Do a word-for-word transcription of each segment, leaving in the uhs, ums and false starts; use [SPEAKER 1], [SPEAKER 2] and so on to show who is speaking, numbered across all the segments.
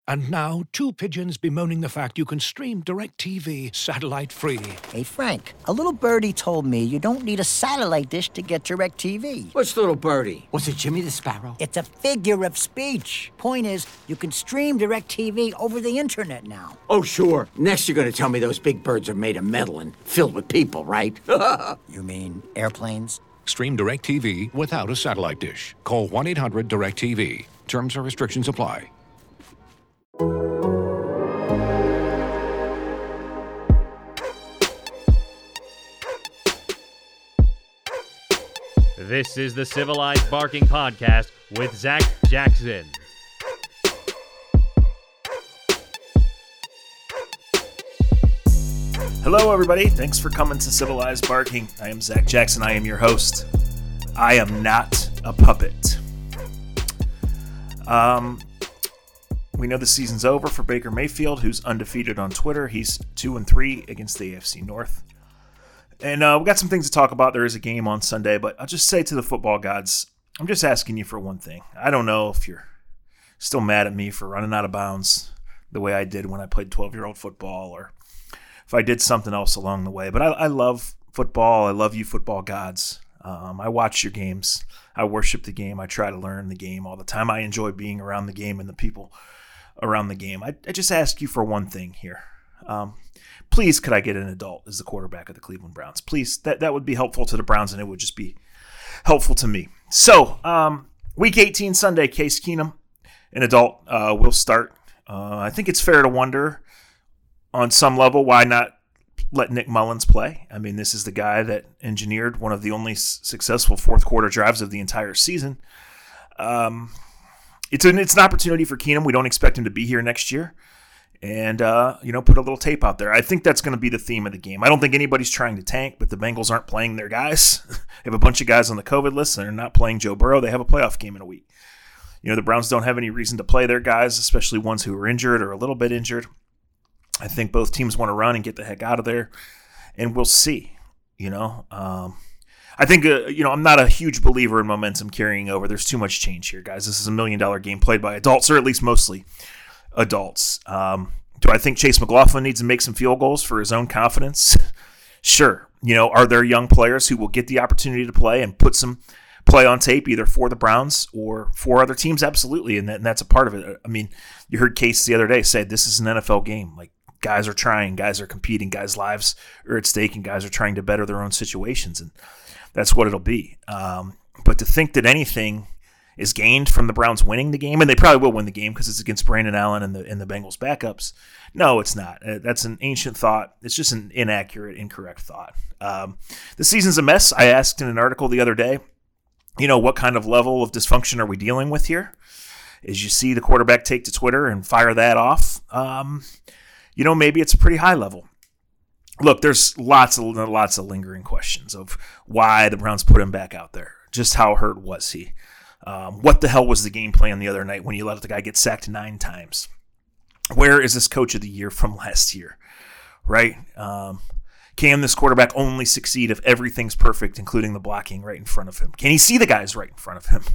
[SPEAKER 1] And now, two pigeons bemoaning the fact you can stream DirecTV satellite-free.
[SPEAKER 2] Hey, Frank, a little birdie told me you don't need a satellite dish to get DirecTV.
[SPEAKER 3] What's little birdie? Was it Jimmy the Sparrow?
[SPEAKER 2] It's a figure of speech. Point is, you can stream DirecTV over the internet now.
[SPEAKER 3] Oh, sure. Next you're going to tell me those big birds are made of metal and filled with people, right?
[SPEAKER 2] You mean airplanes?
[SPEAKER 1] Stream DirecTV without a satellite dish. Call one eight hundred direct T V. Terms and restrictions apply.
[SPEAKER 4] This is the Civilized Barking Podcast with Zach Jackson.
[SPEAKER 5] Hello, everybody. Thanks for coming to Civilized Barking. I am Zach Jackson. I am your host. I am not a puppet. Um, we know the season's over for Baker Mayfield, who's undefeated on Twitter. He's two and three against the A F C North. And uh, we got some things to talk about. There is a game on Sunday, but I'll just say to the football gods, I'm just asking you for one thing. I don't know if you're still mad at me for running out of bounds the way I did when I played twelve-year-old football, or if I did something else along the way. But I, I love football. I love you football gods. Um, I watch your games. I worship the game. I try to learn the game all the time. I enjoy being around the game and the people around the game. I, I just ask you for one thing here. Um, please, could I get an adult as the quarterback of the Cleveland Browns? Please, that, that would be helpful to the Browns, and it would just be helpful to me. So, um, Week eighteen Sunday, Case Keenum, an adult, uh, will start. Uh, I think it's fair to wonder on some level why not let Nick Mullins play. I mean, this is the guy that engineered one of the only s- successful fourth quarter drives of the entire season. Um, it's an it's an opportunity for Keenum. We don't expect him to be here next year. And, uh, you know, put a little tape out there. I think that's going to be the theme of the game. I don't think anybody's trying to tank, but the Bengals aren't playing their guys. They have a bunch of guys on the COVID list, and they're not playing Joe Burrow. They have a playoff game in a week. You know, the Browns don't have any reason to play their guys, especially ones who are injured or a little bit injured. I think both teams want to run and get the heck out of there, and we'll see, you know. Um, I think, uh, you know, I'm not a huge believer in momentum carrying over. There's too much change here, guys. This is a million-dollar game played by adults, or at least mostly adults. Um, do I think Chase McLaughlin needs to make some field goals for his own confidence? Sure. You know, are there young players who will get the opportunity to play and put some play on tape either for the Browns or for other teams? Absolutely, and, that, and that's a part of it. I mean, you heard Case the other day say this is an N F L game. Like, guys are trying, guys are competing, guys' lives are at stake, and guys are trying to better their own situations, and that's what it'll be. Um, but to think that anything is gained from the Browns winning the game, and they probably will win the game because it's against Brandon Allen and the and the Bengals backups. No, it's not. That's an ancient thought. It's just an inaccurate, incorrect thought. Um, the season's a mess. I asked in an article the other day, you know, what kind of level of dysfunction are we dealing with here? As you see the quarterback take to Twitter and fire that off, um, you know, maybe it's a pretty high level. Look, there's lots of lots of lingering questions of why the Browns put him back out there. Just how hurt was he? Um, what the hell was the game plan the other night when you let the guy get sacked nine times? Where is this coach of the year from last year, right? Um, can this quarterback only succeed if everything's perfect, including the blocking right in front of him? Can he see the guys right in front of him?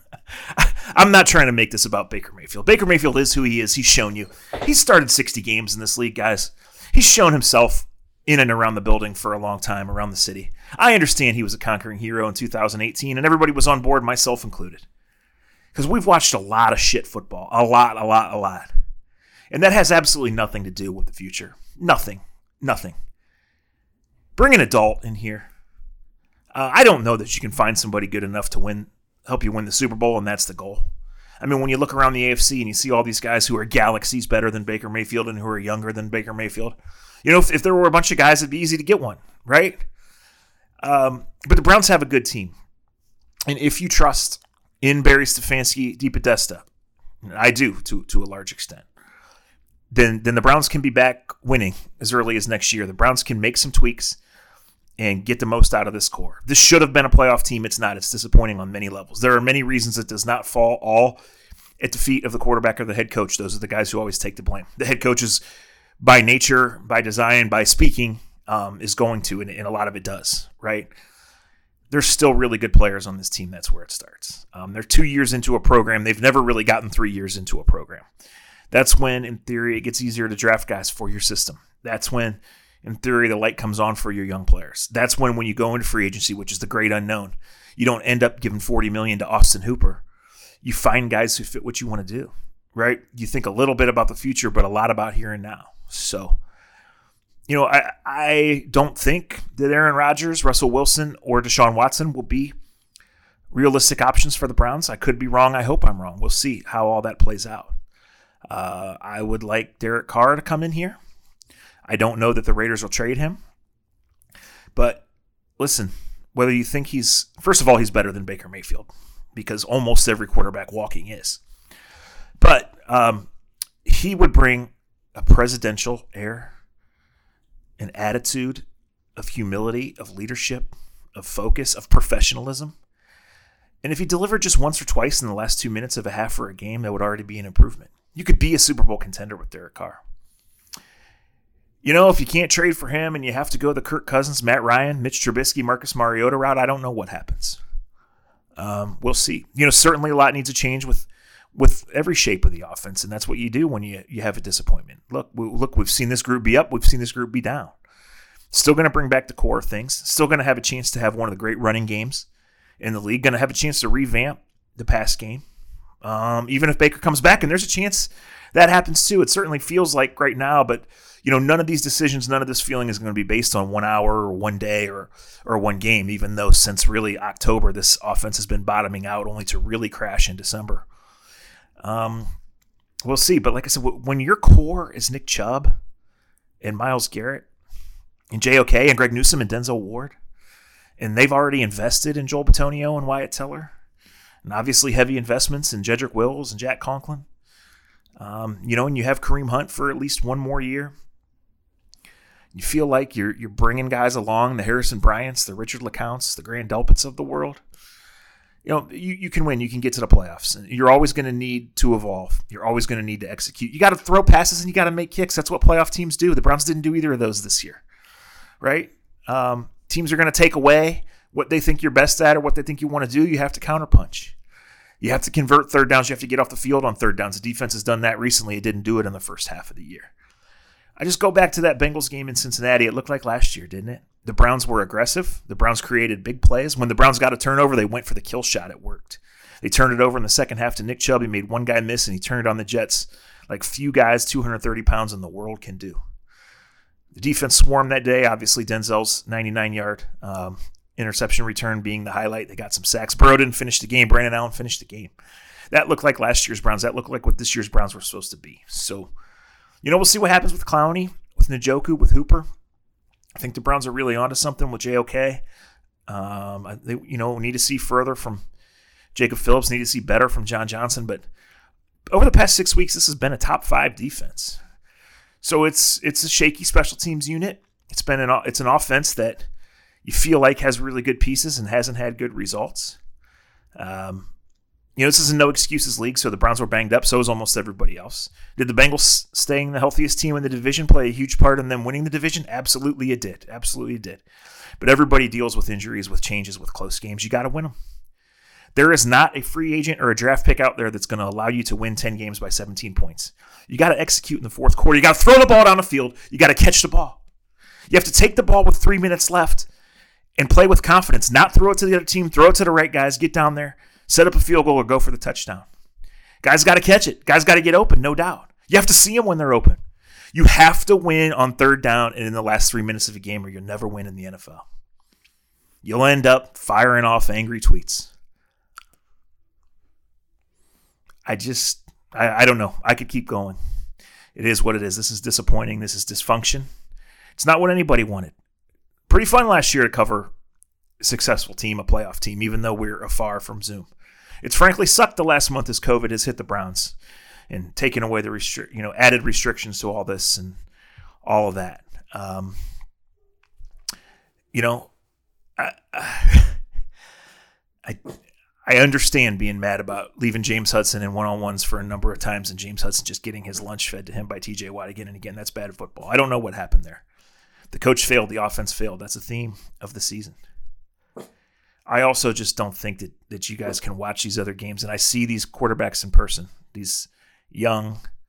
[SPEAKER 5] I'm not trying to make this about Baker Mayfield. Baker Mayfield is who he is. He's shown you. He's started sixty games in this league, guys. He's shown himself in and around the building for a long time, around the city. I understand he was a conquering hero in two thousand eighteen, and everybody was on board, myself included. Because we've watched a lot of shit football. A lot, a lot, a lot. And that has absolutely nothing to do with the future. Nothing. Nothing. Bring an adult in here. Uh, I don't know that you can find somebody good enough to win, help you win the Super Bowl, and that's the goal. I mean, when you look around the A F C and you see all these guys who are galaxies better than Baker Mayfield and who are younger than Baker Mayfield, you know, if, if there were a bunch of guys, it'd be easy to get one, right? Um, but the Browns have a good team. And if you trust in Barry Stefanski DePodesta, I do to, to a large extent, then, then the Browns can be back winning as early as next year. The Browns can make some tweaks and get the most out of this core. This should have been a playoff team. It's not. It's disappointing on many levels. There are many reasons it does not fall all at the feet of the quarterback or the head coach. Those are the guys who always take the blame. The head coach is, by nature, by design, by speaking, um, is going to, and, and a lot of it does, right? There's still really good players on this team. That's where it starts. Um, they're two years into a program. They've never really gotten three years into a program. That's when, in theory, it gets easier to draft guys for your system. That's when, in theory, the light comes on for your young players. That's when, when you go into free agency, which is the great unknown, you don't end up giving forty million dollars to Austin Hooper. You find guys who fit what you want to do, right? You think a little bit about the future, but a lot about here and now. So, you know, I, I don't think that Aaron Rodgers, Russell Wilson, or Deshaun Watson will be realistic options for the Browns. I could be wrong. I hope I'm wrong. We'll see how all that plays out. Uh, I would like Derek Carr to come in here. I don't know that the Raiders will trade him. But listen, whether you think he's, first of all, he's better than Baker Mayfield, because almost every quarterback walking is. But um, he would bring a presidential air, an attitude of humility, of leadership, of focus, of professionalism. And if he delivered just once or twice in the last two minutes of a half or a game, that would already be an improvement. You could be a Super Bowl contender with Derek Carr. You know, if you can't trade for him and you have to go the Kirk Cousins, Matt Ryan, Mitch Trubisky, Marcus Mariota route, I don't know what happens. Um, we'll see. You know, certainly a lot needs to change with with every shape of the offense, and that's what you do when you you have a disappointment. Look, we, look, we've seen this group be up, we've seen this group be down. Still going to bring back the core of things. Still going to have a chance to have one of the great running games in the league. Going to have a chance to revamp the pass game. Um, even if Baker comes back, and there's a chance that happens too. It certainly feels like right now, but you know, none of these decisions, none of this feeling is going to be based on one hour or one day or or one game, even though since really October, this offense has been bottoming out only to really crash in December. Um, we'll see. But like I said, when your core is Nick Chubb and Myles Garrett and J O K and Greg Newsome and Denzel Ward, and they've already invested in Joel Bitonio and Wyatt Teller, and obviously heavy investments in Jedrick Wills and Jack Conklin, um, you know, and you have Kareem Hunt for at least one more year. You feel like you're you're bringing guys along, the Harrison Bryants, the Richard LeCounts, the Grant Delpits of the world. You know, you, you can win. You can get to the playoffs. And you're always going to need to evolve. You're always going to need to execute. You got to throw passes and you got to make kicks. That's what playoff teams do. The Browns didn't do either of those this year, right? Um, teams are going to take away what they think you're best at or what they think you want to do. You have to counterpunch. You have to convert third downs. You have to get off the field on third downs. The defense has done that recently. It didn't do it in the first half of the year. I just go back to that Bengals game in Cincinnati. It looked like last year, didn't it? The Browns were aggressive. The Browns created big plays. When the Browns got a turnover, they went for the kill shot. It worked. They turned it over in the second half to Nick Chubb. He made one guy miss, and he turned it on the Jets like few guys two hundred thirty pounds in the world can do. The defense swarmed that day. Obviously, Denzel's ninety-nine-yard um, interception return being the highlight. They got some sacks. Burrow didn't finish the game. Brandon Allen finished the game. That looked like last year's Browns. That looked like what this year's Browns were supposed to be. So, you know, we'll see what happens with Clowney, with Njoku, with Hooper. I think the Browns are really onto something with J O K. Um, they, you know, need to see further from Jacob Phillips, need to see better from John Johnson. But over the past six weeks, this has been a top five defense. So it's it's a shaky special teams unit. It's been an it's an offense that you feel like has really good pieces and hasn't had good results. Um, you know, this is a no excuses league, so the Browns were banged up. So is almost everybody else. Did the Bengals staying the healthiest team in the division play a huge part in them winning the division? Absolutely it did. Absolutely it did. But everybody deals with injuries, with changes, with close games. You got to win them. There is not a free agent or a draft pick out there that's going to allow you to win ten games by seventeen points. You got to execute in the fourth quarter. You got to throw the ball down the field. You got to catch the ball. You have to take the ball with three minutes left and play with confidence. Not throw it to the other team. Throw it to the right guys. Get down there. Set up a field goal or go for the touchdown. Guys got to catch it. Guys got to get open, no doubt. You have to see them when they're open. You have to win on third down and in the last three minutes of a game or you'll never win in the N F L. You'll end up firing off angry tweets. I just, I, I don't know. I could keep going. It is what it is. This is disappointing. This is dysfunction. It's not what anybody wanted. Pretty fun last year to cover a successful team, a playoff team, even though we're afar from Zoom. It's frankly sucked the last month as COVID has hit the Browns and taken away the restri- you know, added restrictions to all this and all of that. Um, you know, I, I, I understand being mad about leaving James Hudson in one-on-ones for a number of times and James Hudson just getting his lunch fed to him by T J Watt again and again. That's bad football. I don't know what happened there. The coach failed. The offense failed. That's a theme of the season. I also just don't think that, that you guys can watch these other games. And I see these quarterbacks in person, these young,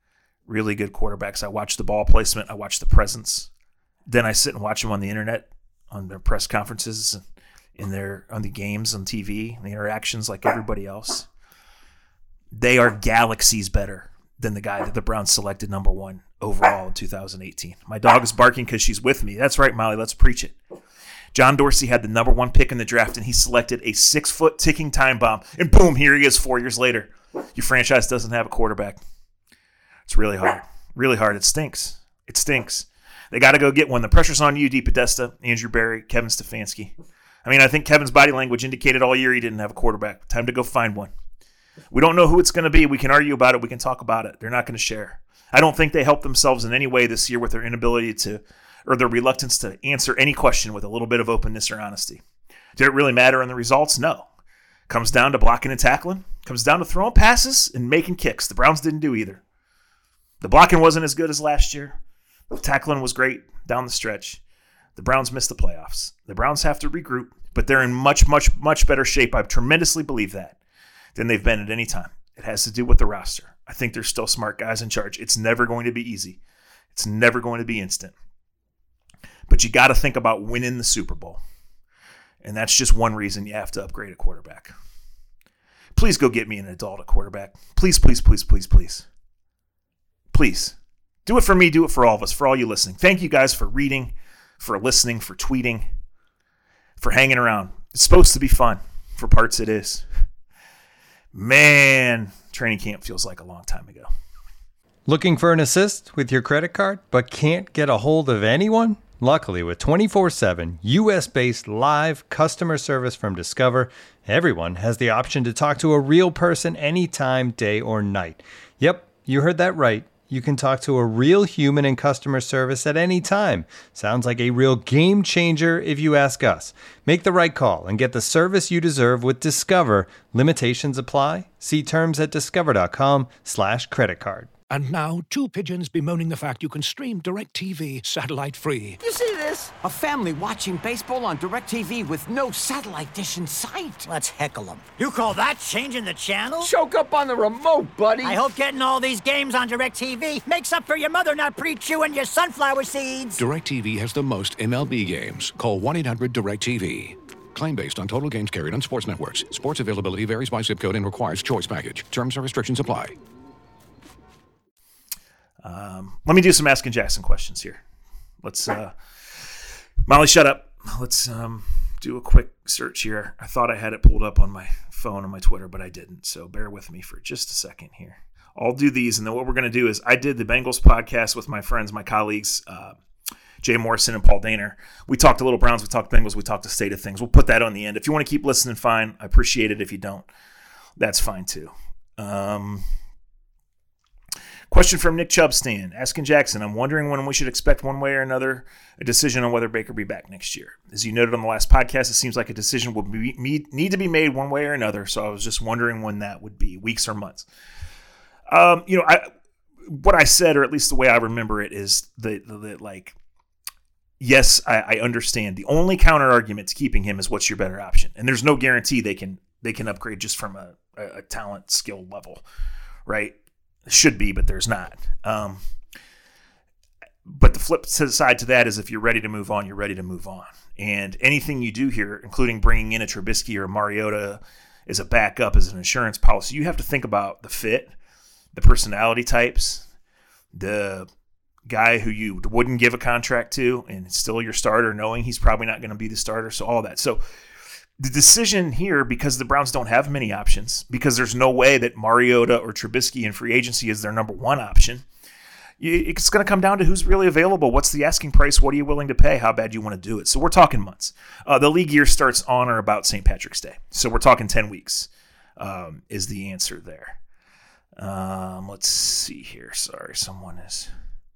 [SPEAKER 5] really good quarterbacks. I watch the ball placement. I watch the presence. Then I sit and watch them on the internet, on their press conferences, in their on the games on T V, the interactions like everybody else. They are galaxies better than the guy that the Browns selected number one overall in two thousand eighteen. My dog is barking because she's with me. That's right, Molly. Let's preach it. John Dorsey had the number one pick in the draft, and he selected a six-foot ticking time bomb. And boom, here he is four years later. Your franchise doesn't have a quarterback. It's really hard. Really hard. It stinks. It stinks. They got to go get one. The pressure's on you, DePodesta, Andrew Berry, Kevin Stefanski. I mean, I think Kevin's body language indicated all year he didn't have a quarterback. Time to go find one. We don't know who it's going to be. We can argue about it. We can talk about it. They're not going to share. I don't think they helped themselves in any way this year with their inability to, or their reluctance to answer any question with a little bit of openness or honesty. Did it really matter in the results? No. Comes down to blocking and tackling. Comes down to throwing passes and making kicks. The Browns didn't do either. The blocking wasn't as good as last year. The tackling was great down the stretch. The Browns missed the playoffs. The Browns have to regroup, but they're in much, much, much better shape. I tremendously believe that than they've been at any time. It has to do with the roster. I think there's still smart guys in charge. It's never going to be easy. It's never going to be instant. But you got to think about winning the Super Bowl. And that's just one reason you have to upgrade a quarterback. Please go get me an adult at quarterback. Please, please, please, please, please. Please. Do it for me. Do it for all of us, for all you listening. Thank you guys for reading, for listening, for tweeting, for hanging around. It's supposed to be fun. For parts, it is. Man, training camp feels like a long time ago.
[SPEAKER 6] Looking for an assist with your credit card, but can't get a hold of anyone? Luckily, with twenty-four seven U S-based live customer service from Discover, everyone has the option to talk to a real person anytime, day or night. Yep, you heard that right. You can talk to a real human in customer service at any time. Sounds like a real game changer if you ask us. Make the right call and get the service you deserve with Discover. Limitations apply. See terms at discover.com slash credit card.
[SPEAKER 1] And now, two pigeons bemoaning the fact you can stream DirecTV satellite-free.
[SPEAKER 7] You see this? A family watching baseball on DirecTV with no satellite dish in sight.
[SPEAKER 2] Let's heckle them. You call that changing the channel?
[SPEAKER 7] Choke up on the remote, buddy.
[SPEAKER 2] I hope getting all these games on DirecTV makes up for your mother not pre-chewing your sunflower seeds.
[SPEAKER 1] DirecTV has the most M L B games. Call one eight hundred direct T V. Claim based on total games carried on sports networks. Sports availability varies by zip code and requires choice package. Terms and restrictions apply.
[SPEAKER 5] Um, let me do some Asking Jackson questions here. Let's, uh, Molly, shut up. Let's um, do a quick search here. I thought I had it pulled up on my phone on my Twitter, but I didn't. So bear with me for just a second here. I'll do these, and then what we're going to do is I did the Bengals podcast with my friends, my colleagues, uh, Jay Morrison and Paul Daner. We talked a little Browns, we talked Bengals, we talked the state of things. We'll put that on the end. If you want to keep listening, fine. I appreciate it. If you don't, that's fine too. Um... Question from Nick Chubstan, Asking Jackson, I'm wondering when we should expect one way or another a decision on whether Baker will be back next year. As you noted on the last podcast, it seems like a decision will be, need to be made one way or another, so I was just wondering when that would be, weeks or months. Um, you know, I, what I said, or at least the way I remember it, is that, that like, yes, I, I understand. The only counter argument to keeping him is what's your better option, and there's no guarantee they can they can upgrade just from a, a, a talent skill level, right? Should be, but there's not. Um, but the flip side to that is if you're ready to move on, you're ready to move on. And anything you do here, including bringing in a Trubisky or a Mariota as a backup, as an insurance policy, you have to think about the fit, the personality types, the guy who you wouldn't give a contract to and still your starter, knowing he's probably not going to be the starter, so all that. So the decision here, because the Browns don't have many options, because there's no way that Mariota or Trubisky in free agency is their number one option, it's going to come down to who's really available. What's the asking price? What are you willing to pay? How bad do you want to do it? So we're talking months. Uh, the league year starts on or about Saint Patrick's Day. So we're talking ten weeks um, is the answer there. Um, let's see here. Sorry, someone is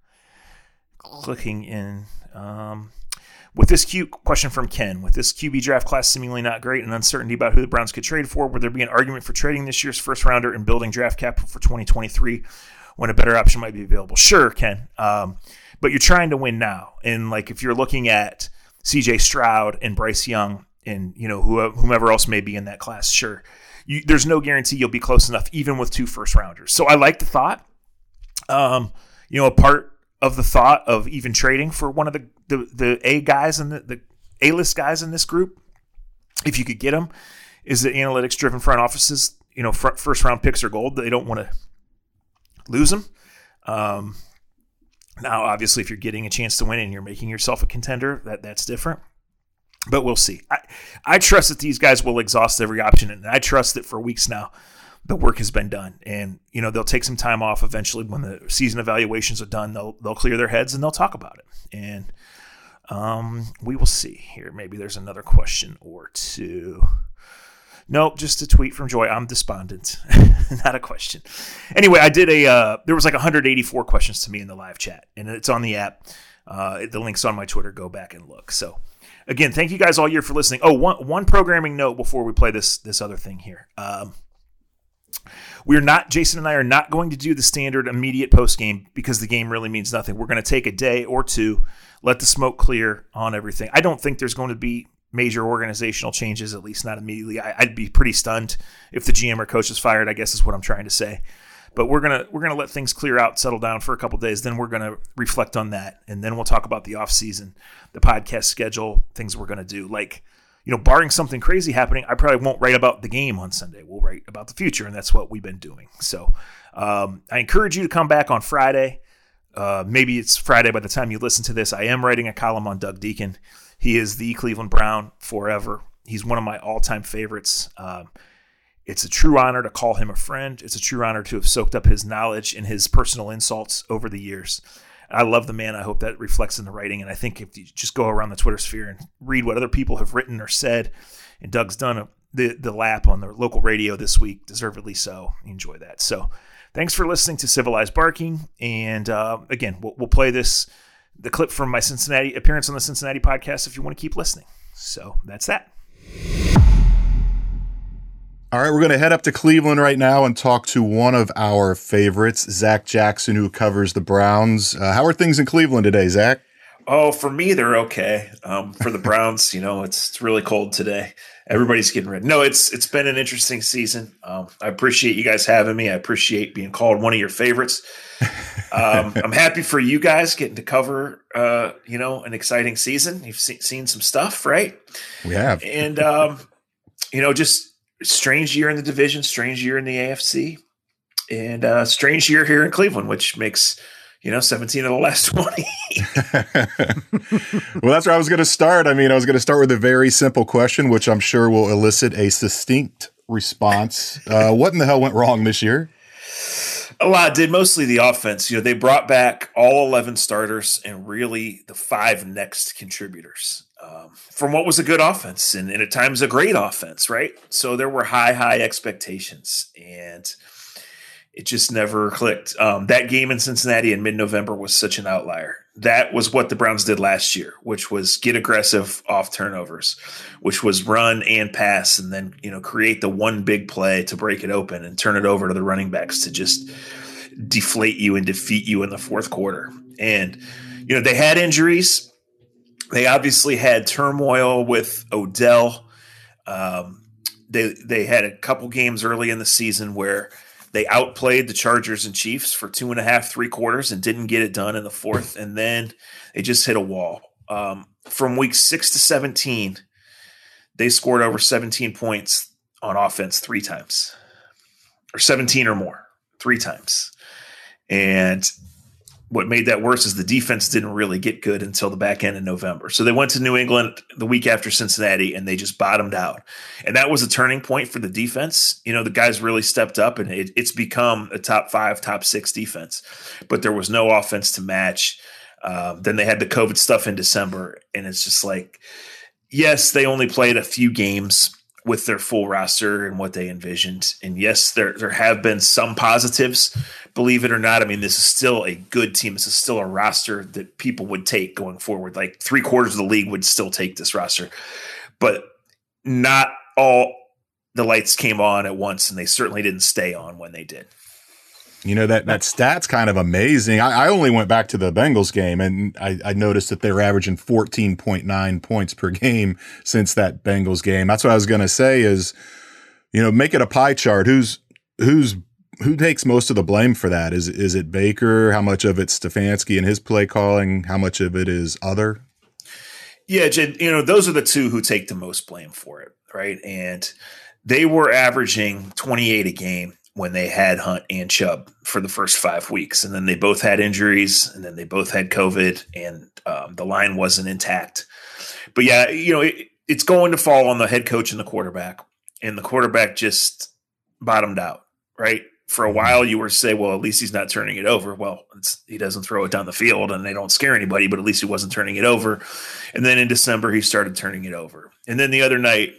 [SPEAKER 5] clicking in. Um, With this Q question from Ken, with this Q B draft class seemingly not great and uncertainty about who the Browns could trade for, would there be an argument for trading this year's first rounder and building draft capital for twenty twenty-three when a better option might be available? Sure, Ken. Um, but you're trying to win now. And like if you're looking at C J Stroud and Bryce Young and you know whomever else may be in that class, sure. You, there's no guarantee you'll be close enough even with two first rounders. So I like the thought. Um, you know, a part of the thought of even trading for one of the the, the A guys and the, the A-list guys in this group, if you could get them, is that analytics-driven front offices, you know, front, first-round picks are gold. They don't want to lose them. Um, now, obviously, if you're getting a chance to win and you're making yourself a contender, that that's different. But we'll see. I, I trust that these guys will exhaust every option, and I trust that for weeks now the work has been done. And, you know, they'll take some time off eventually when the season evaluations are done. They'll they'll clear their heads and they'll talk about it. And um, we will see here. Maybe there's another question or two. Nope, just a tweet from Joy. I'm despondent. Not a question. Anyway, I did a, uh, there was like one hundred eighty-four questions to me in the live chat, and it's on the app. Uh, the link's on my Twitter. Go back and look. So, again, thank you guys all year for listening. Oh, one, one programming note before we play this, this other thing here. Um, we're not, Jason and I are not going to do the standard immediate post game because the game really means nothing. We're going to take a day or two, let the smoke clear on everything. I don't think there's going to be major organizational changes, at least not immediately. I, I'd be pretty stunned if the G M or coach is fired, I guess is what I'm trying to say. But we're gonna we're gonna let things clear out, settle down for a couple days. Then we're gonna reflect on that, and then we'll talk about the off season, the podcast schedule, things we're gonna do. Like, you know, barring something crazy happening, I probably won't write about the game on Sunday. We'll write about the future, and that's what we've been doing. So um, I encourage you to come back on Friday. Uh, maybe it's Friday by the time you listen to this. I am writing a column on Doug Deacon. He is the Cleveland Brown forever. He's one of my all-time favorites. Um, it's a true honor to call him a friend. It's a true honor to have soaked up his knowledge and his personal insults over the years. I love the man. I hope that reflects in the writing. And I think if you just go around the Twitter sphere and read what other people have written or said, and Doug's done a, the, the lap on the local radio this week, deservedly so. Enjoy that. So thanks for listening to Civilized Barking. And uh, again, we'll, we'll play this, the clip from my Cincinnati appearance on the Cincinnati podcast if you want to keep listening. So that's that.
[SPEAKER 8] All right, we're going to head up to Cleveland right now and talk to one of our favorites, Zach Jackson, who covers the Browns. Uh, how are things in Cleveland today, Zach?
[SPEAKER 5] Oh, for me, they're okay. Um, for the Browns, you know, it's, it's really cold today. Everybody's getting ready. No, it's it's been an interesting season. Um, I appreciate you guys having me. I appreciate being called one of your favorites. Um, I'm happy for you guys getting to cover, uh, you know, an exciting season. You've se- seen some stuff, right?
[SPEAKER 8] We have.
[SPEAKER 5] And, um, you know, just strange year in the division, strange year in the A F C, and uh, strange year here in Cleveland, which makes, you know, seventeen of the last twenty.
[SPEAKER 8] Well, that's where I was going to start. I mean, I was going to start with a very simple question, which I'm sure will elicit a succinct response. Uh, what in the hell went wrong this year?
[SPEAKER 5] A lot did, mostly the offense. You know, they brought back all eleven starters and really the five next contributors um, from what was a good offense and, and at times a great offense, right? So there were high, high expectations, and it just never clicked. Um, that game in Cincinnati in mid-November was such an outlier. That was what the Browns did last year, which was get aggressive off turnovers, which was run and pass, and then, you know, create the one big play to break it open and turn it over to the running backs to just deflate you and defeat you in the fourth quarter. And, you know, they had injuries. They obviously had turmoil with Odell. Um, they they had a couple games early in the season where they outplayed the Chargers and Chiefs for two and a half, three quarters and didn't get it done in the fourth. And then they just hit a wall. Um, from week six to seventeen, they scored over seventeen points on offense three times, or seventeen or more, three times. And what made that worse is the defense didn't really get good until the back end of November. So they went to New England the week after Cincinnati, and they just bottomed out. And that was a turning point for the defense. You know, the guys really stepped up, and it, it's become a top five, top six defense. But there was no offense to match. Uh, then they had the COVID stuff in December, and it's just like, yes, they only played a few games with their full roster and what they envisioned. And yes, there there have been some positives, believe it or not. I mean, this is still a good team. This is still a roster that people would take going forward. Like three quarters of the league would still take this roster. But not all the lights came on at once, and they certainly didn't stay on when they did.
[SPEAKER 8] You know, that, that stat's kind of amazing. I, I only went back to the Bengals game, and I, I noticed that they're averaging fourteen point nine points per game since that Bengals game. That's what I was going to say is, you know, make it a pie chart. Who's, who's who takes most of the blame for that? Is is it Baker? How much of it's Stefanski and his play calling? How much of it is other?
[SPEAKER 5] Yeah, you know, those are the two who take the most blame for it, right? And they were averaging twenty-eight a game when they had Hunt and Chubb for the first five weeks. And then they both had injuries, and then they both had COVID, and um, the line wasn't intact. But yeah, you know, it, it's going to fall on the head coach and the quarterback. And the quarterback just bottomed out, right? For a while, you were to say, well, at least he's not turning it over. Well, it's, he doesn't throw it down the field, and they don't scare anybody, but at least he wasn't turning it over. And then in December, he started turning it over. And then the other night,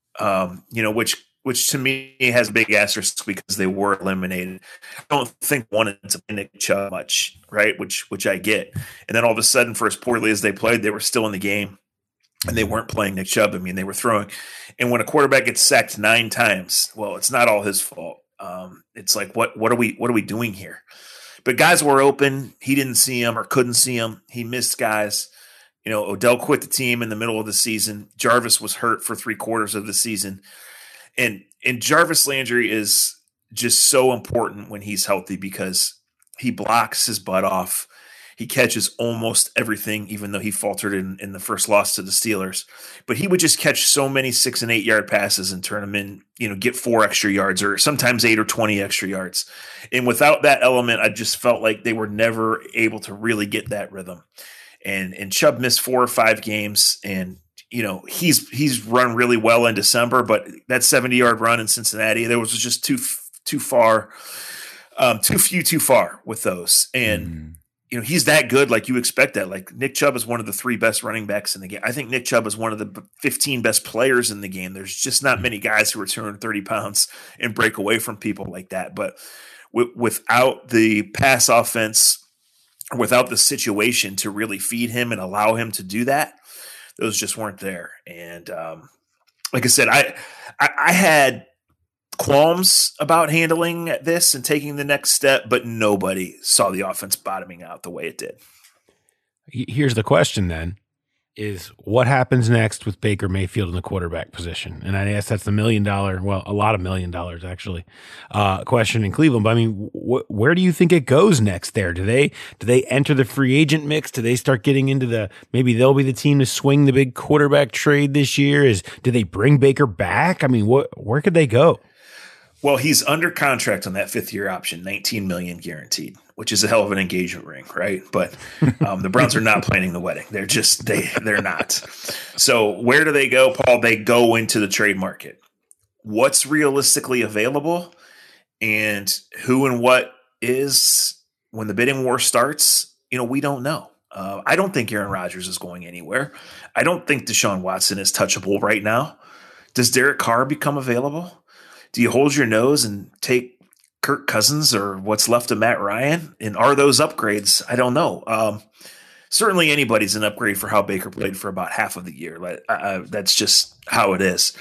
[SPEAKER 5] um, you know, which which to me has a big asterisk because they were eliminated. I don't think wanted to play Nick Chubb much, right? Which which I get. And then all of a sudden, for as poorly as they played, they were still in the game, and they weren't playing Nick Chubb. I mean, they were throwing. And when a quarterback gets sacked nine times, well, it's not all his fault. Um, it's like, what what are we what are we doing here? But guys were open. He didn't see them or couldn't see them. He missed guys. You know, Odell quit the team in the middle of the season. Jarvis was hurt for three quarters of the season. And and Jarvis Landry is just so important when he's healthy because he blocks his butt off. He catches almost everything, even though he faltered in, in the first loss to the Steelers. But he would just catch so many six and eight yard passes and turn them in, you know, get four extra yards or sometimes eight or twenty extra yards. And without that element, I just felt like they were never able to really get that rhythm. And and Chubb missed four or five games, and you know he's he's run really well in December, but that seventy yard run in Cincinnati, there was just too too far, um, too few, too far with those. And mm. you know he's that good, like you expect that. Like Nick Chubb is one of the three best running backs in the game. I think Nick Chubb is one of the fifteen best players in the game. There's just not many guys who are two hundred thirty pounds and break away from people like that. But w- without the pass offense, without the situation to really feed him and allow him to do that, those just weren't there. And um, like I said, I, I I had qualms about handling this and taking the next step, but nobody saw the offense bottoming out the way it did.
[SPEAKER 9] Here's the question then, is what happens next with Baker Mayfield in the quarterback position? And I guess that's the million dollar, well, a lot of million dollars actually, uh, question in Cleveland. But I mean, wh- where do you think it goes next there? Do they, do they enter the free agent mix? Do they start getting into the, maybe they'll be the team to swing the big quarterback trade this year? Is, do they bring Baker back? I mean, what, where could they go?
[SPEAKER 5] Well, he's under contract on that fifth year option, nineteen million dollars guaranteed, which is a hell of an engagement ring, right? But um, the Browns are not planning the wedding. They're just they they're not. So where do they go, Paul? They go into the trade market. What's realistically available, and who and what is when the bidding war starts? You know, we don't know. Uh, I don't think Aaron Rodgers is going anywhere. I don't think Deshaun Watson is touchable right now. Does Derek Carr become available? Do you hold your nose and take Kirk Cousins or what's left of Matt Ryan? And are those upgrades? I don't know. Um, certainly anybody's an upgrade for how Baker played for about half of the year. Like, uh, that's just how it is.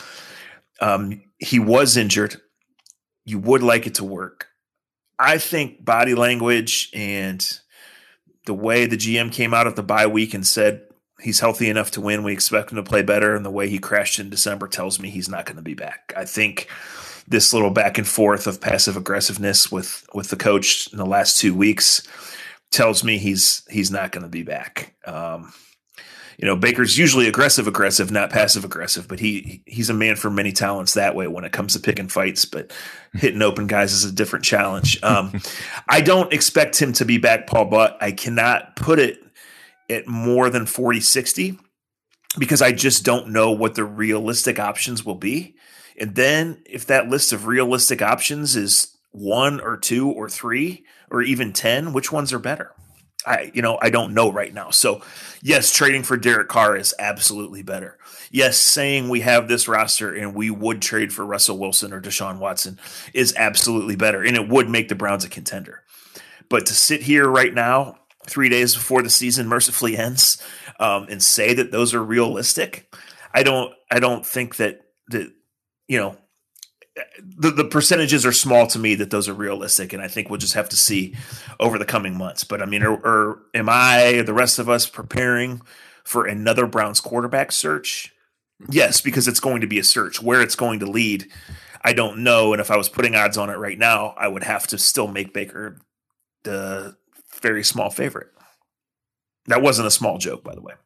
[SPEAKER 5] Um, he was injured. You would like it to work. I think body language and the way the G M came out of the bye week and said he's healthy enough to win, we expect him to play better, and the way he crashed in December tells me he's not going to be back. I think this little back and forth of passive aggressiveness with, with the coach in the last two weeks tells me he's he's not going to be back. Um, you know, Baker's usually aggressive, aggressive, not passive aggressive, but he he's a man for many talents that way when it comes to picking fights. But hitting open guys is a different challenge. Um, I don't expect him to be back, Paul, but I cannot put it at more than forty sixty because I just don't know what the realistic options will be. And then if that list of realistic options is one or two or three or even ten, which ones are better? I, you know, I don't know right now. So yes, trading for Derek Carr is absolutely better. Yes, saying we have this roster and we would trade for Russell Wilson or Deshaun Watson is absolutely better. And it would make the Browns a contender. But to sit here right now, three days before the season mercifully ends, um, and say that those are realistic, I don't, I don't think that, that, you know, the, the percentages are small to me that those are realistic. And I think we'll just have to see over the coming months. But I mean, or, or am I, the rest of us, preparing for another Browns quarterback search? Yes, because it's going to be a search. Where it's going to lead, I don't know. And if I was putting odds on it right now, I would have to still make Baker the very small favorite. That wasn't a small joke, by the way.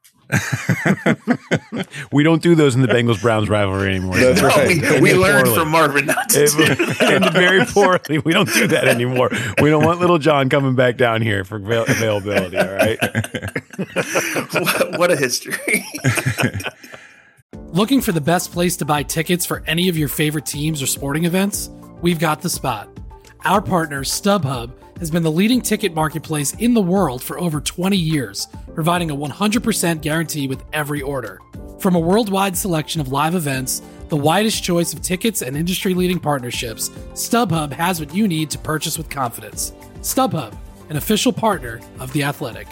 [SPEAKER 9] We don't do those in the Bengals-Browns rivalry anymore.
[SPEAKER 8] That's
[SPEAKER 5] No,
[SPEAKER 8] right.
[SPEAKER 5] we, we learned from Marvin not to do that.
[SPEAKER 9] It ended very poorly. We don't do that anymore. We don't want Little John coming back down here for avail- availability, all right?
[SPEAKER 5] what, what a history.
[SPEAKER 10] Looking for the best place to buy tickets for any of your favorite teams or sporting events? We've got the spot. Our partner, StubHub, has been the leading ticket marketplace in the world for over twenty years, providing a one hundred percent guarantee with every order. From a worldwide selection of live events, the widest choice of tickets and industry-leading partnerships, StubHub has what you need to purchase with confidence. StubHub, an official partner of The Athletic.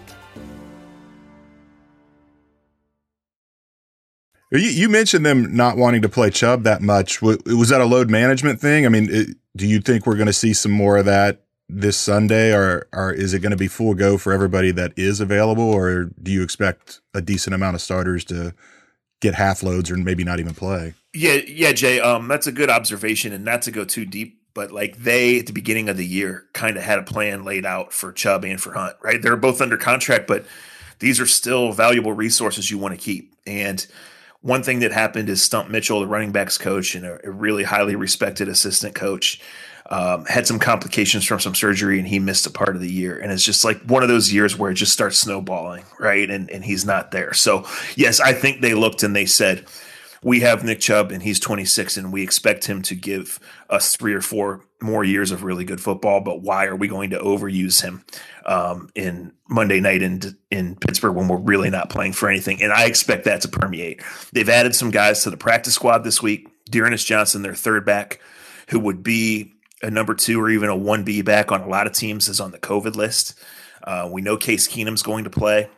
[SPEAKER 8] You, you mentioned them not wanting to play Chubb that much. Was that a load management thing? I mean, it, do you think we're going to see some more of that this Sunday, or, or is it going to be full go for everybody that is available, or do you expect a decent amount of starters to get half loads or maybe not even play?
[SPEAKER 5] Yeah, yeah, Jay, um, that's a good observation, and not to go too deep, but like they, at the beginning of the year, kind of had a plan laid out for Chubb and for Hunt, right? They're both under contract, but these are still valuable resources you want to keep. And one thing that happened is Stump Mitchell, the running backs coach and a, a really highly respected assistant coach, um, had some complications from some surgery, and he missed a part of the year. And it's just like one of those years where it just starts snowballing, right? And and he's not there. So, yes, I think they looked and they said, we have Nick Chubb, and he's twenty-six, and we expect him to give us three or four more years of really good football. But why are we going to overuse him um, in Monday night in in Pittsburgh when we're really not playing for anything? And I expect that to permeate. They've added some guys to the practice squad this week. Dearness Johnson, their third back, who would be a number two or even a one B back on a lot of teams, is on the COVID list. Uh, we know Case Keenum's going to play.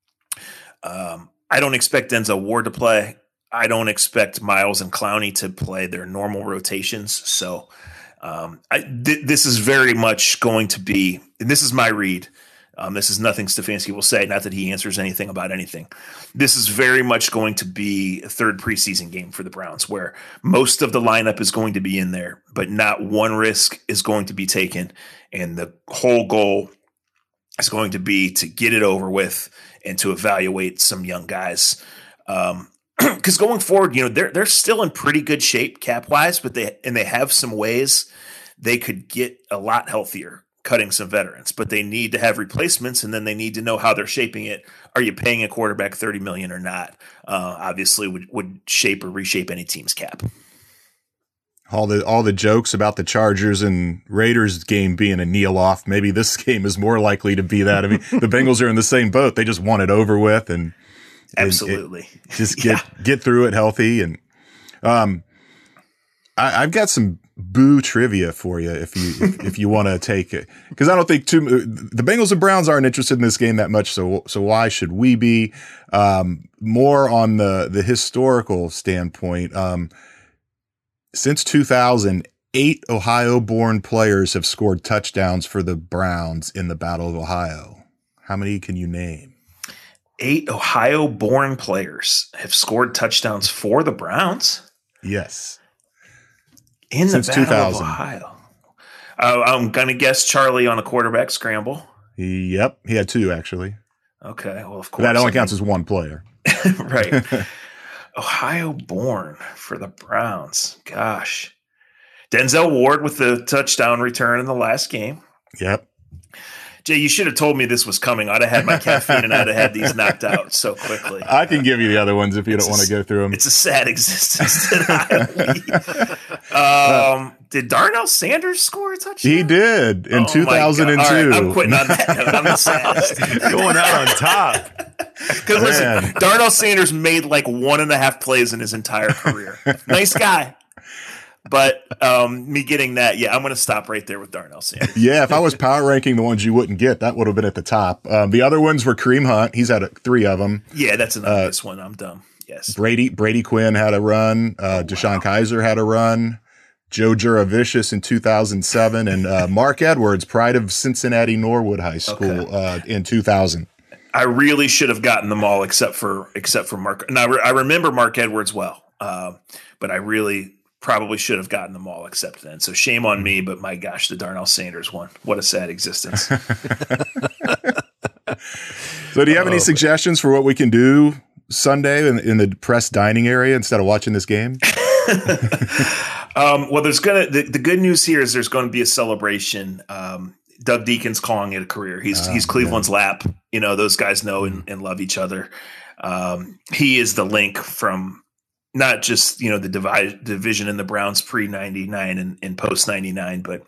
[SPEAKER 5] Um, I don't expect Denzel Ward to play. I don't expect Miles and Clowney to play their normal rotations. So um, I, th- this is very much going to be, and this is my read. Um, this is nothing Stefanski will say, not that he answers anything about anything. This is very much going to be a third preseason game for the Browns, where most of the lineup is going to be in there, but not one risk is going to be taken. And the whole goal is going to be to get it over with and to evaluate some young guys. Um, Because going forward, you know, they're they're still in pretty good shape cap wise, but they and they have some ways they could get a lot healthier, cutting some veterans. But they need to have replacements, and then they need to know how they're shaping it. Are you paying a quarterback thirty million dollars or not? Uh, obviously, would would shape or reshape any team's cap.
[SPEAKER 8] All the all the jokes about the Chargers and Raiders game being a kneel off. Maybe this game is more likely to be that. I mean, the Bengals are in the same boat. They just want it over with and.
[SPEAKER 5] Absolutely.
[SPEAKER 8] It, it, just get yeah. get through it healthy. And um, I, I've got some boo trivia for you if you if, if you want to take it, because I don't think too the Bengals and Browns aren't interested in this game that much. So so why should we be? Um, more on the the historical standpoint. Um, since two thousand, eight Ohio-born players have scored touchdowns for the Browns in the Battle of Ohio. How many can you name?
[SPEAKER 5] Eight Ohio-born players have scored touchdowns for the Browns.
[SPEAKER 8] Yes,
[SPEAKER 5] in the
[SPEAKER 8] Since
[SPEAKER 5] Battle
[SPEAKER 8] two thousand.
[SPEAKER 5] of Ohio. Uh, I'm gonna guess Charlie on a quarterback scramble.
[SPEAKER 8] Yep, he had two actually.
[SPEAKER 5] Okay, well of course
[SPEAKER 8] but that only
[SPEAKER 5] I mean,
[SPEAKER 8] counts as one player.
[SPEAKER 5] Right. Ohio-born for the Browns. Gosh, Denzel Ward with the touchdown return in the last game.
[SPEAKER 8] Yep.
[SPEAKER 5] Jay, you should have told me this was coming. I'd have had my caffeine and I'd have had these knocked out so quickly.
[SPEAKER 8] I can give you the other ones if you
[SPEAKER 5] it's
[SPEAKER 8] don't want to go through them.
[SPEAKER 5] It's a sad existence that I lead. Um, did Darnell Sanders score a touchdown?
[SPEAKER 8] He did in
[SPEAKER 5] oh
[SPEAKER 8] two thousand two.
[SPEAKER 5] All right, I'm quitting on that note. I'm the saddest.
[SPEAKER 9] Going out on top.
[SPEAKER 5] Because listen, Darnell Sanders made like one and a half plays in his entire career. Nice guy. But um, me getting that, yeah, I'm going to stop right there with Darnell Sanders.
[SPEAKER 8] Yeah, if I was power ranking the ones you wouldn't get, that would have been at the top. Um, the other ones were Kareem Hunt. He's had a, three of them.
[SPEAKER 5] Yeah, that's an obvious uh, one. I'm dumb. Yes.
[SPEAKER 8] Brady Brady Quinn had a run. Uh, oh, Deshaun wow. Kaiser had a run. Joe Juravicius in two thousand seven. And uh, Mark Edwards, pride of Cincinnati Norwood High School, okay. uh, in two thousand.
[SPEAKER 5] I really should have gotten them all except for except for Mark. And I, re- I remember Mark Edwards well, uh, but I really probably should have gotten them all except then. So shame on me, but my gosh, the Darnell Sanders one. What a sad existence.
[SPEAKER 8] So do you have any suggestions for what we can do Sunday in, in the press dining area instead of watching this game?
[SPEAKER 5] um, well, there's going to, the, the good news here is there's going to be a celebration. Um, Doug Deacon's calling it a career. He's, uh, he's Cleveland's yeah. lap. You know, those guys know and, and love each other. Um, he is the link from not just, you know, the divide, division in the Browns pre ninety-nine and, and post ninety-nine, but,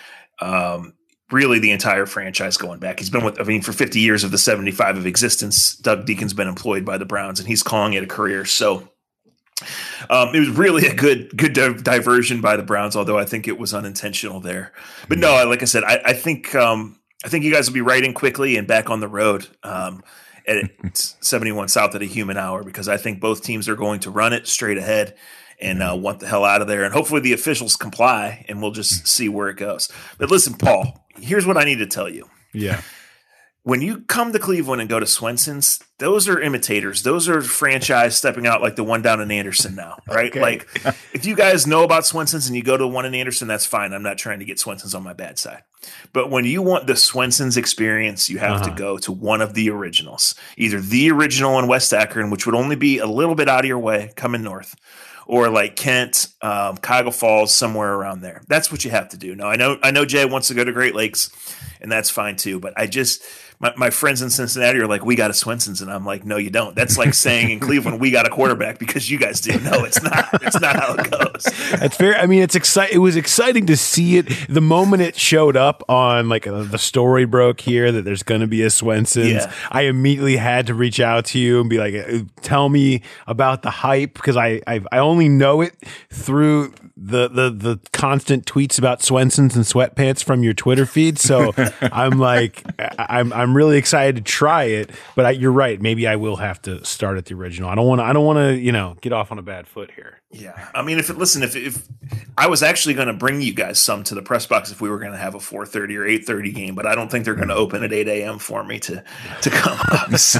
[SPEAKER 5] um, really the entire franchise going back. He's been with, I mean, for fifty years of the seventy-five of existence, Doug Deacon's been employed by the Browns and he's calling it a career. So um, it was really a good, good di- diversion by the Browns, although I think it was unintentional there. But no, like I said, I, I think, um, I think you guys will be writing quickly and back on the road um, at seventy-one South at a human hour, because I think both teams are going to run it straight ahead and uh, want the hell out of there. And hopefully the officials comply and we'll just see where it goes. But listen, Paul, here's what I need to tell you.
[SPEAKER 9] Yeah.
[SPEAKER 5] When you come to Cleveland and go to Swenson's, those are imitators. Those are franchise stepping out like the one down in Anderson now, right?
[SPEAKER 9] Okay.
[SPEAKER 5] Like if you guys know about Swenson's and you go to one in Anderson, that's fine. I'm not trying to get Swenson's on my bad side. But when you want the Swenson's experience, you have uh-huh. to go to one of the originals, either the original in West Akron, which would only be a little bit out of your way coming north, or like Kent, um, Cuyahoga Falls, somewhere around there. That's what you have to do. Now, I know I know Jay wants to go to Great Lakes, and that's fine too. But I just my, my friends in Cincinnati are like, we got a Swenson's, and I'm like, no, you don't. That's like saying in Cleveland, we got a quarterback because you guys do. No, it's not. It's not how it goes.
[SPEAKER 9] That's fair. I mean, it's exciting. It was exciting to see it the moment it showed up on like uh, the story broke here that there's going to be a Swenson's.
[SPEAKER 5] Yeah.
[SPEAKER 9] I immediately had to reach out to you and be like, tell me about the hype, because I I, I only know it through the the the constant tweets about Swenson's and sweatpants from your Twitter feed. So I'm like, I'm I'm really excited to try it. But I, you're right. Maybe I will have to start at the original. I don't want to. I don't want to. You know, get off on a bad foot here.
[SPEAKER 5] Yeah, I mean, if it, listen, if if I was actually going to bring you guys some to the press box if we were going to have a four thirty or eight thirty game, but I don't think they're going to open at eight a.m. for me to to come up. So.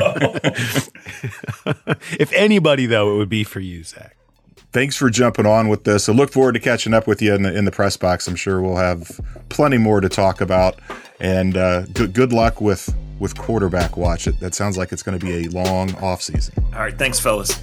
[SPEAKER 9] If anybody, though, it would be for you, Zach.
[SPEAKER 8] Thanks for jumping on with this. I look forward to catching up with you in the in the press box. I'm sure we'll have plenty more to talk about. And uh, good good luck with with quarterback watch. It that sounds like it's going to be a long off season.
[SPEAKER 5] All right, thanks, fellas.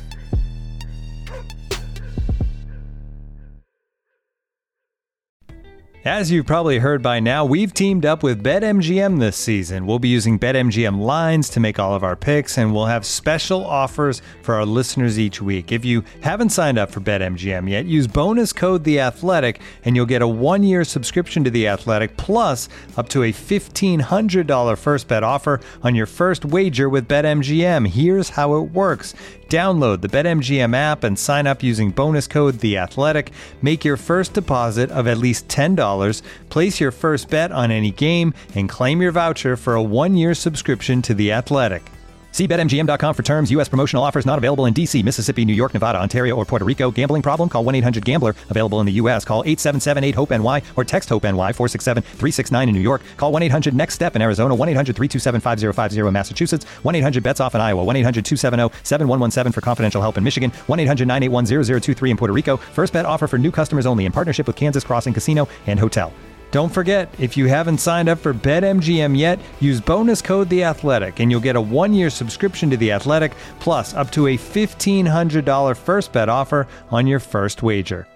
[SPEAKER 6] As you've probably heard by now, we've teamed up with BetMGM this season. We'll be using BetMGM lines to make all of our picks, and we'll have special offers for our listeners each week. If you haven't signed up for BetMGM yet, use bonus code The Athletic, and you'll get a one-year subscription to The Athletic, plus up to a fifteen hundred dollars first bet offer on your first wager with BetMGM. Here's how it works. Download the BetMGM app and sign up using bonus code The Athletic. Make your first deposit of at least ten dollars, place your first bet on any game, and claim your voucher for a one-year subscription to The Athletic. See Bet M G M dot com for terms. U S promotional offers not available in D C, Mississippi, New York, Nevada, Ontario, or Puerto Rico. Gambling problem? Call one eight hundred gambler. Available in the U S. Call eight seven seven eight hope N Y or text HOPE-NY four six seven three six nine in New York. Call one eight hundred next step in Arizona. one eight hundred three two seven five zero five zero in Massachusetts. one eight hundred bets off in Iowa. one eight hundred two seven zero seven one one seven for confidential help in Michigan. one eight hundred nine eight one zero zero two three in Puerto Rico. First bet offer for new customers only in partnership with Kansas Crossing Casino and Hotel. Don't forget, if you haven't signed up for BetMGM yet, use bonus code The Athletic, and you'll get a one-year subscription to The Athletic, plus up to a fifteen hundred dollars first bet offer on your first wager.